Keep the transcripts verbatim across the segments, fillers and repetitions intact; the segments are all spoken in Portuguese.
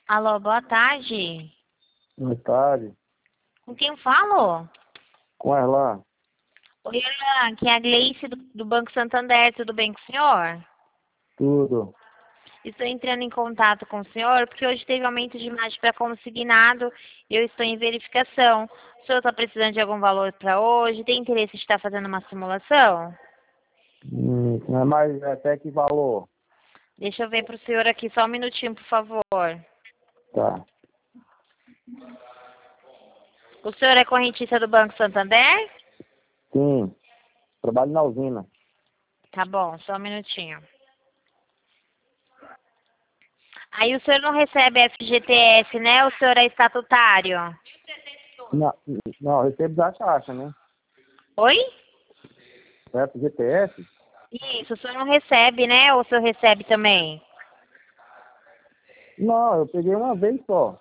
Alô, boa tarde. Boa tarde. Com quem eu falo? Com ela. Oi, Erlan, aqui é a Gleice do, do Banco Santander, tudo bem com o senhor? Tudo. Estou entrando em contato com o senhor porque hoje teve aumento de imagem para consignado e eu estou em verificação. O senhor está precisando de algum valor para hoje? Tem interesse de estar fazendo uma simulação? Hum, é mais até que valor? Deixa eu ver para o senhor aqui só um minutinho, por favor. Tá. O senhor é correntista do Banco Santander? Sim. Trabalho na usina. Tá bom, só um minutinho. Aí o senhor não recebe F G T S, né? O senhor é estatutário? Não, não, eu recebo da Caixa, né? Oi? F G T S? Isso, o senhor não recebe, né? Ou o senhor recebe também? Não, eu peguei uma vez só.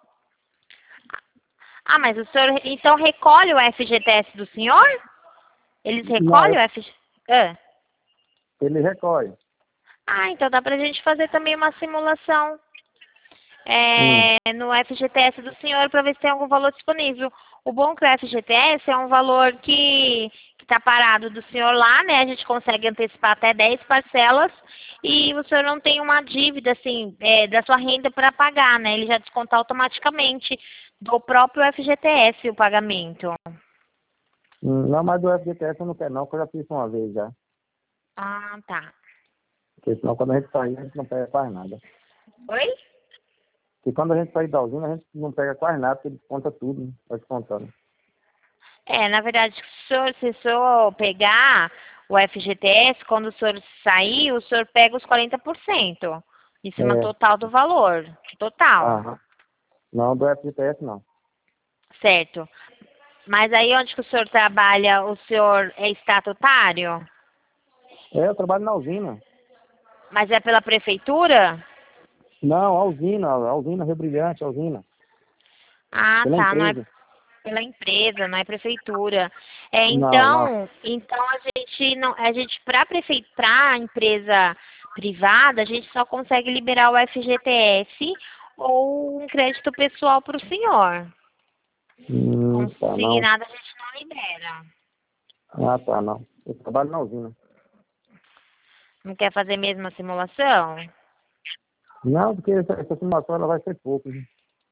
Ah, mas o senhor então recolhe o F G T S do senhor? Eles Não, recolhem o eu- F G T S? Ah. ele recolhe. Ah, então dá pra gente fazer também uma simulação Hum. é, no F G T S do senhor para ver se tem algum valor disponível. O bom é que o F G T S é um valor que está parado do senhor lá, né? A gente consegue antecipar até dez parcelas e o senhor não tem uma dívida, assim, é, da sua renda para pagar, né? Ele já desconta automaticamente do próprio F G T S o pagamento. Hum, Não, mas do F G T S eu não quero não, porque eu já fiz uma vez já. Ah, tá. Porque senão quando a gente sair, a gente não pega quase nada. Oi? Porque quando a gente sair da usina, a gente não pega quase nada, porque desconta tudo, né? Vai descontando. É, na verdade, se o senhor, se o senhor pegar o F G T S, quando o senhor sair, o senhor pega os quarenta por cento em cima É. total do valor. Total, Aham. Não, do F G T S não. certo. Mas aí onde que o senhor trabalha, o senhor é estatutário? É, eu trabalho na usina. Mas é pela prefeitura? Não, a usina, a usina Rio Brilhante, a usina. Ah, Pela tá, não é empresa. pela empresa, não é prefeitura. É, Não, não. então, então a gente não, a gente para prefeitura, a empresa privada, a gente só consegue liberar o F G T S ou um crédito pessoal para o senhor. Hum, tá, não. Consignado a gente não libera. Ah, tá, não. Eu trabalho na usina. Não quer fazer mesmo a simulação? Não, porque essa, essa simulação ela vai ser pouco, né?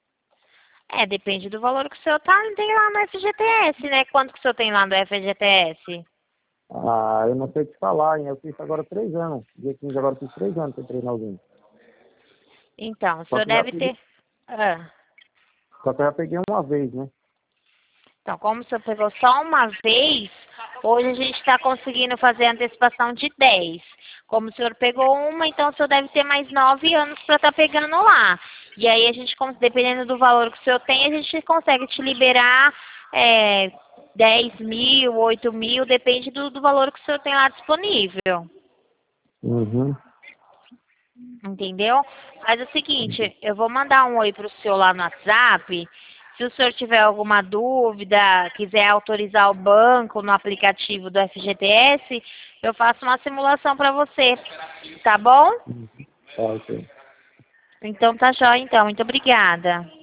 É, depende do valor que o senhor tá, tem lá no F G T S, né? Quanto que o senhor tem lá no F G T S? Ah, eu não sei te falar, hein? Eu fiz agora três anos. Dia quinze agora eu fiz três anos que eu entrei na usina. Então, o Só senhor que eu já deve peguei, ter. Ah. só que eu já peguei uma vez, né? Então, como o senhor pegou só uma vez, hoje a gente está conseguindo fazer a antecipação de dez. Como o senhor pegou uma, então o senhor deve ter mais nove anos para estar pegando lá. E aí a gente, cons- dependendo do valor que o senhor tem, a gente consegue te liberar é, dez mil, oito mil, depende do, do valor que o senhor tem lá disponível. Uhum. Entendeu? Mas é o seguinte, eu vou mandar um oi pro senhor lá no WhatsApp. Se o senhor tiver alguma dúvida, quiser autorizar o banco no aplicativo do F G T S, eu faço uma simulação para você. Tá bom? Tá, ok. Então tá jóia então. Muito obrigada.